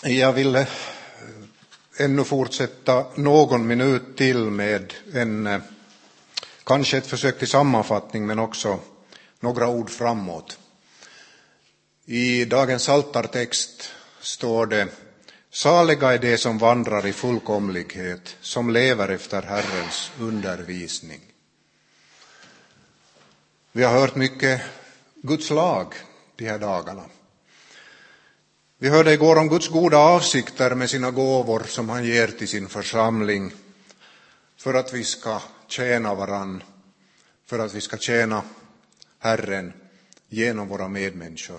Jag vill ännu fortsätta någon minut till med kanske ett försök till sammanfattning, men också några ord framåt. I dagens altartext står det: saliga är de som vandrar i fullkomlighet, som lever efter Herrens undervisning. Vi har hört mycket Guds lag de här dagarna. Vi hörde igår om Guds goda avsikter med sina gåvor som han ger till sin församling för att vi ska tjäna varann, för att vi ska tjäna Herren genom våra medmänniskor.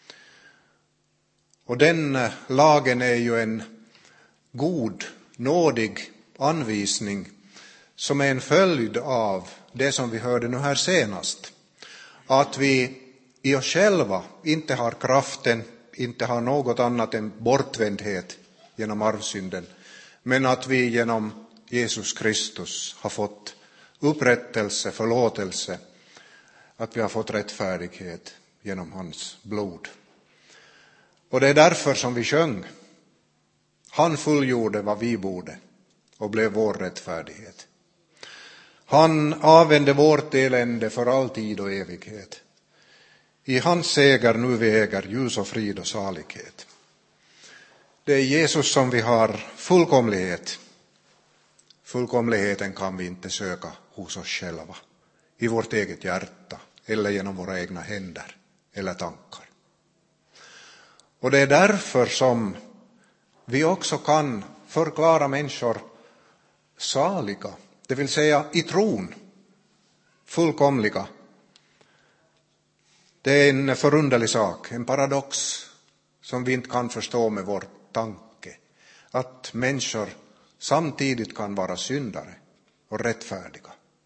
Och den lagen är ju en god, nådig anvisning som är en följd av det som vi hörde nu här senast. Att vi i oss själva inte har kraften, inte har något annat än bortvändhet genom arvsynden, men att vi genom Jesus Kristus har fått upprättelse, förlåtelse, att vi har fått rättfärdighet genom hans blod. Och det är därför som vi sjöng: han fullgjorde vad vi borde och blev vår rättfärdighet. Han avvände vårt elände för all tid och evighet. I hans seger nu vi äger ljus och frid och salighet. Det är Jesus som vi har fullkomlighet. Fullkomligheten kan vi inte söka hos oss själva, i vårt eget hjärta eller genom våra egna händer eller tankar. Och det är därför som vi också kan förklara människor saliga, det vill säga i tron fullkomliga. Det är en förunderlig sak, en paradox som vi inte kan förstå med vår tanke. Att människor samtidigt kan vara syndare och rättfärdiga.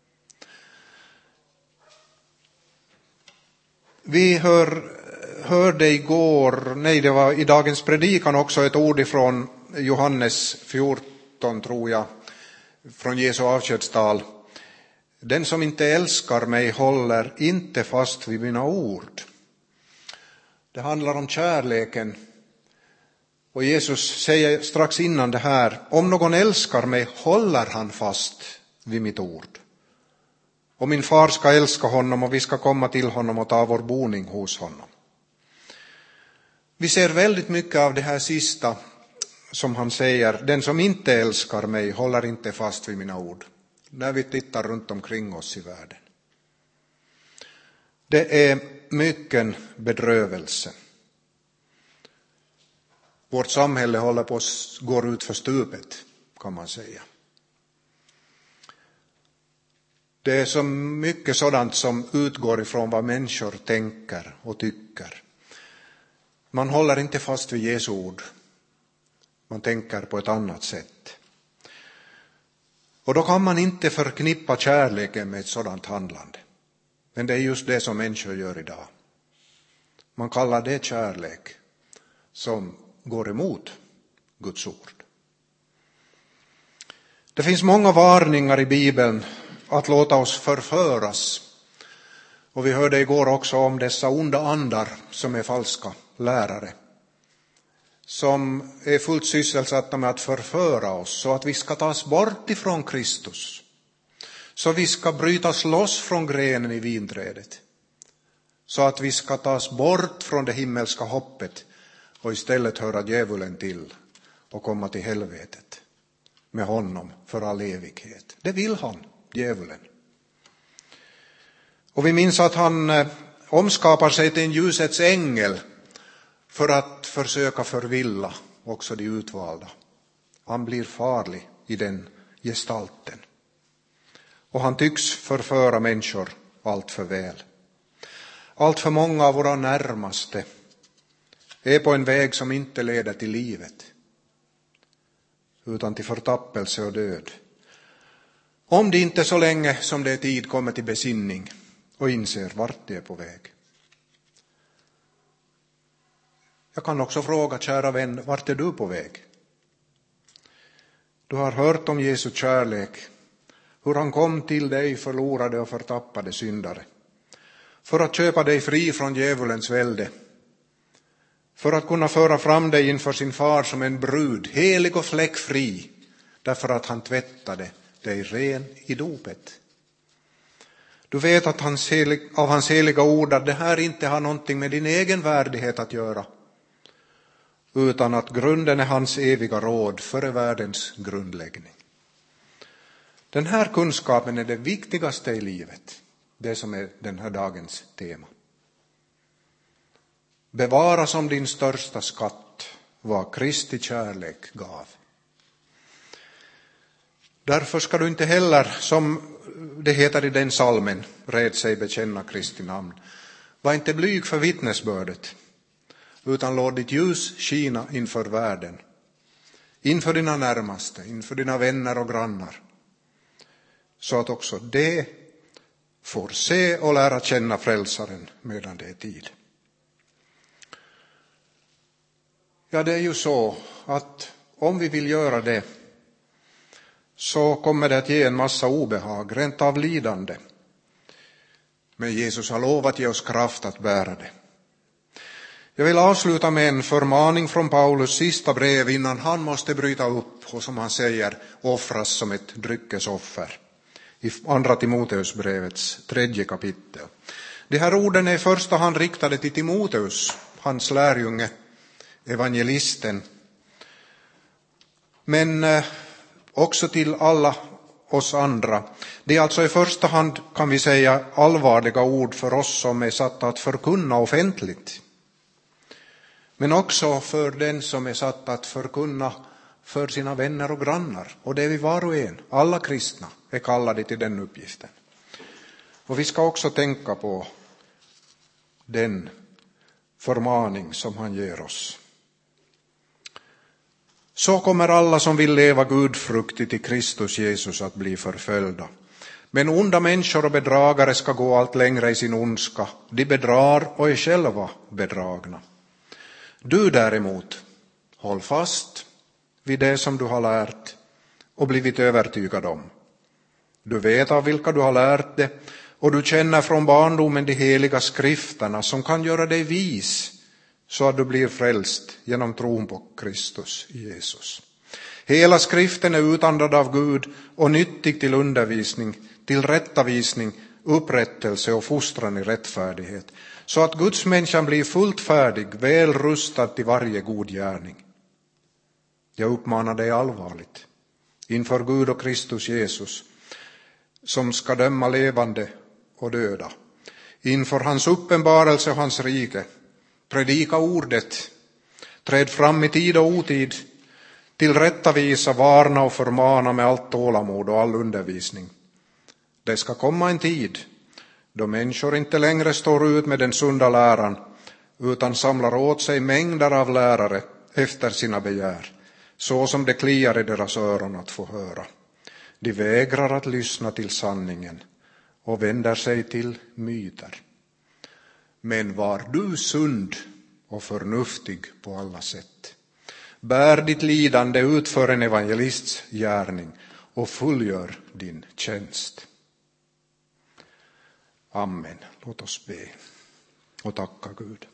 Vi hörde det var i dagens predikan också ett ord ifrån Johannes 14, tror jag, från Jesu avskedstal. Den som inte älskar mig håller inte fast vid mina ord. Det handlar om kärleken. Och Jesus säger strax innan det här: om någon älskar mig håller han fast vid mitt ord. Och min far ska älska honom och vi ska komma till honom och ta vår boning hos honom. Vi ser väldigt mycket av det här sista som han säger: den som inte älskar mig håller inte fast vid mina ord. När vi tittar runt omkring oss i världen. Det är mycket bedrövelse. Vårt samhälle håller på att gå ut för stupet, kan man säga. Det är så mycket sådant som utgår ifrån vad människor tänker och tycker. Man håller inte fast vid Jesu ord. Man tänker på ett annat sätt. Och då kan man inte förknippa kärleken med ett sådant handlande. Men det är just det som människor gör idag. Man kallar det kärlek som går emot Guds ord. Det finns många varningar i Bibeln att låta oss förföras. Och vi hörde igår också om dessa onda andar som är falska lärare, som är fullt sysselsatta med att förföra oss så att vi ska tas bort ifrån Kristus. Så vi ska brytas loss från grenen i vinträdet. Så att vi ska tas bort från det himmelska hoppet och istället höra djävulen till och komma till helvetet med honom för all evighet. Det vill han, djävulen. Och vi minns att han omskapar sig till en ljusets ängel för att försöka förvilla också de utvalda. Han blir farlig i den gestalten. Och han tycks förföra människor allt för väl. Allt för många av våra närmaste är på en väg som inte leder till livet, utan till förtappelse och död. Om det inte så länge som det är tid kommer till besinning och inser vart det är på väg. Jag kan också fråga, kära vän, vart är du på väg? Du har hört om Jesu kärlek, hur han kom till dig förlorade och förtappade syndare, för att köpa dig fri från djävulens välde, för att kunna föra fram dig inför sin far som en brud, helig och fläckfri, därför att han tvättade dig ren i dopet. Du vet att av hans heliga ord att det här inte har någonting med din egen värdighet att göra, utan att grunden är hans eviga råd före världens grundläggning. Den här kunskapen är det viktigaste i livet, det som är den här dagens tema. Bevara som din största skatt vad Kristi kärlek gav. Därför ska du inte heller, som det heter i den salmen, red sig bekänna Kristi namn. Var inte blyg för vittnesbördet, utan låt ditt ljus skina inför världen, inför dina närmaste, inför dina vänner och grannar, så att också de får se och lära känna frälsaren medan det är tid. Ja, det är ju så att om vi vill göra det så kommer det att ge en massa obehag, rent av lidande. Men Jesus har lovat ge oss kraft att bära det. Jag vill avsluta med en förmaning från Paulus sista brev innan han måste bryta upp och, som han säger, offras som ett dryckesoffer. I andra Timoteusbrevets 3:e kapitel. De här orden är i första hand riktade till Timoteus, hans lärjunge, evangelisten. Men också till alla oss andra. Det är alltså i första hand, kan vi säga, allvarliga ord för oss som är satta att förkunna offentligt. Men också för den som är satt att förkunna för sina vänner och grannar. Och det är vi var och en, alla kristna, är kallade till den uppgiften. Och vi ska också tänka på den förmaning som han ger oss. Så kommer alla som vill leva gudfruktigt i Kristus Jesus att bli förföljda. Men onda människor och bedragare ska gå allt längre i sin ondska. De bedrar och är själva bedragna. Du däremot, håll fast vid det som du har lärt och blivit övertygad om. Du vet av vilka du har lärt det, och du känner från barndomen de heliga skrifterna som kan göra dig vis så att du blir frälst genom tron på Kristus Jesus. Hela skriften är utandad av Gud och nyttig till undervisning, till rättavisning, upprättelse och fostran i rättfärdighet, så att Guds människan blir fullt färdig, väl rustad till varje god gärning. Jag uppmanar dig allvarligt inför Gud och Kristus Jesus, som ska döma levande och döda, inför hans uppenbarelse och hans rike. Predika ordet, träd fram i tid och otid, tillrättavisa, varna och förmana med allt tålamod och all undervisning. Det ska komma en tid då människor inte längre står ut med den sunda läran, utan samlar åt sig mängder av lärare efter sina begär, så som det kliar i deras öron att få höra. De vägrar att lyssna till sanningen och vänder sig till myter. Men var du sund och förnuftig på alla sätt. Bär ditt lidande, utför en evangelists gärning och fullgör din tjänst. Amen. Låt oss be och tacka Gud.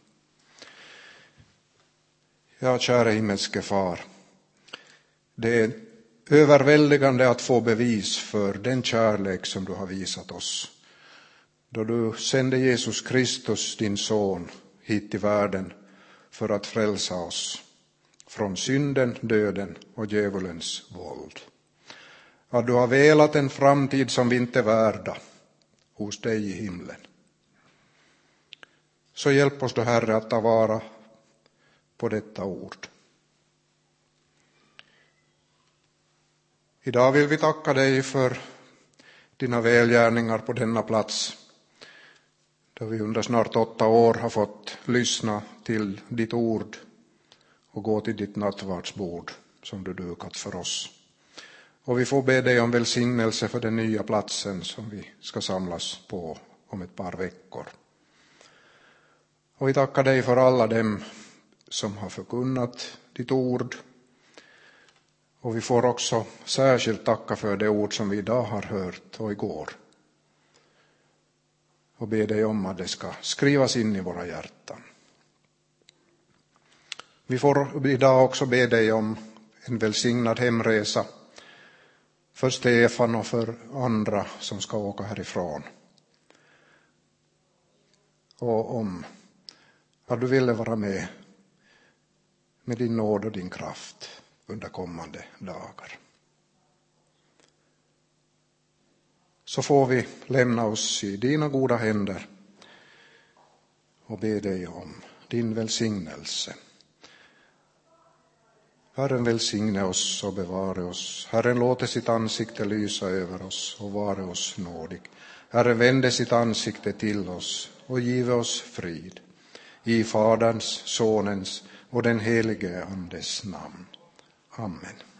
Ja, kära himmelske far, det är överväldigande att få bevis för den kärlek som du har visat oss, då du sände Jesus Kristus, din son, hit till världen för att frälsa oss från synden, döden och djävulens våld. Att du har velat en framtid som vi inte är värda hos dig i himlen. Så hjälp oss då, Herre, att ta vara på detta ord. Idag vill vi tacka dig för dina välgärningar på denna plats, då vi under snart 8 år har fått lyssna till ditt ord och gå till ditt nattvardsbord som du dukat för oss. Och vi får be dig om välsignelse för den nya platsen som vi ska samlas på om ett par veckor. Och vi tackar dig för alla dem som har förkunnat ditt ord. Och vi får också särskilt tacka för det ord som vi idag har hört och igår. Och be dig om att det ska skrivas in i våra hjärtan. Vi får idag också be dig om en välsignad hemresa för Stefan och för andra som ska åka härifrån. Och om att du ville vara med din nåd och din kraft under kommande dagar. Så får vi lämna oss i dina goda händer och be dig om din välsignelse. Herren välsigne oss och bevare oss. Herren låter sitt ansikte lysa över oss och vare oss nådig. Herren vände sitt ansikte till oss och give oss frid. I Faderns, Sonens och den helige Andes namn. Amen.